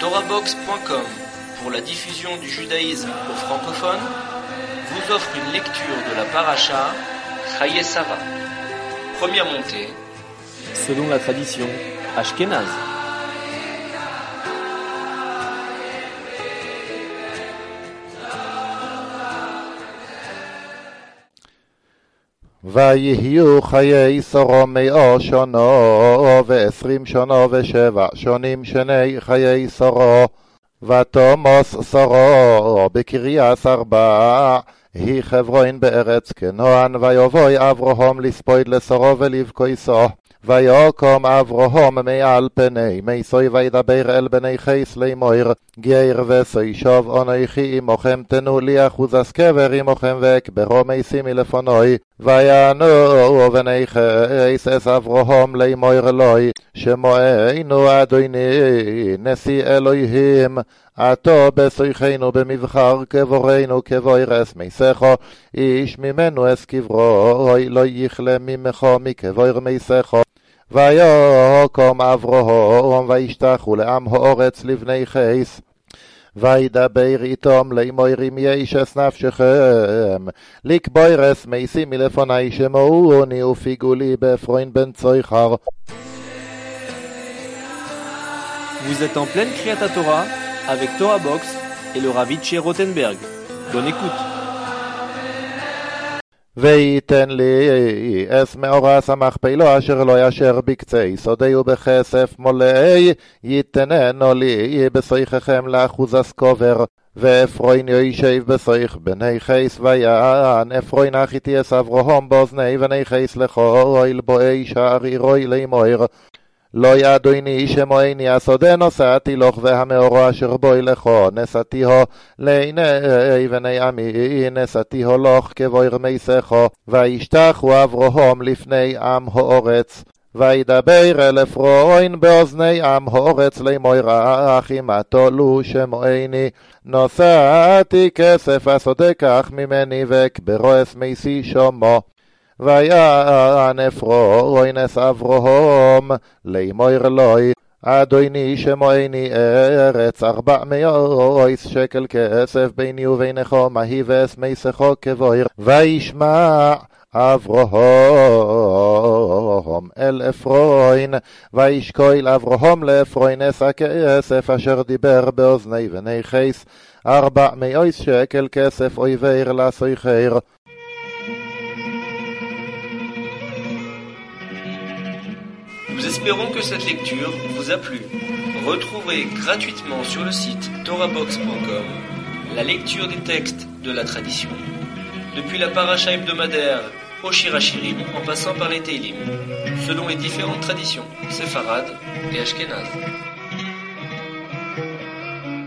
TorahBox.com, pour la diffusion du judaïsme aux francophones, vous offre une lecture de la paracha Chaye Sarah. Première montée. Selon la tradition ashkénaze. ויהיו חיי שרו 100 שנו ו20 שנו ו7 שונים שני חיי שרו ותומוס שרו בקריית ארבע היא חברון בארץ כנען ויבוא אברהם לספוד לשרו ולבכויסו ויקום אברהם מעל פני מיסוי וידבר אל בני חס לאמור גר וסישוב אנוכי עמכם תנו לי אחוז קבר עמכם ואקברו משימי לפנוי ויענו בני חס אס אברהם לאמור אלוהי שמוענו אדוני נשיא אלוהים עתו בשיחנו במבחר כבורנו כבוירס מיסכו איש ממנו אס קברו לא יכלה ממך מכבויר מיסכו ויקום אברהם וישתחו לעם הארץ לבני חס וידבר איתם לאמור אם ישס נפשכם לקבוירס משימי לפני שמעוני ופיגו לי באפרים בן צויחר. Vous êtes en pleine Kriyat Torah avec Torah Box et le Rav Itché Rothenberg. Bonne écoute. ויתן לי אס מאורס המכפלו אשר לא ישר בקצה סודי ובכסף מולאי יתננו לי בשיחכם לאחוז הסקובר ואפרוין יושב בשיח בני חס ויען אפרוין אחיתי אס אברהם באוזני בני חס לכו בואי שערי רוי לאמור לא ידויני שמועני הסודה נוסעתי לך והמאורו אשר בוי לכו נסעתיהו לעיני בני עמי נסעתיהו לך כבויר מיסכו וישתחו אברהם לפני עם הארץ וידבר אל אפרוין באוזני עם הארץ לאמור אחים עתו שמועני נוסעתי כסף הסודה כך ממני ואקברו אס מיסי שומו ויען אפרוין אס אברהם לאמור אלוהי אדוני שמועני ארץ 400 שקל כסף ביני ובינך מהי ואס מיסכו כבויר וישמע אברהם אל אפרוין וישקול אברהם לאפרוין אס הכסף אשר דיבר באוזני בני חס 400 שקל כסף אויביר לסוחר. Nous espérons que cette lecture vous a plu. Retrouvez gratuitement sur le site TorahBox.com la lecture des textes de la tradition, depuis la paracha hebdomadaire au Shir HaShirim en passant par les Teilim, selon les différentes traditions séfarades et ashkénazes.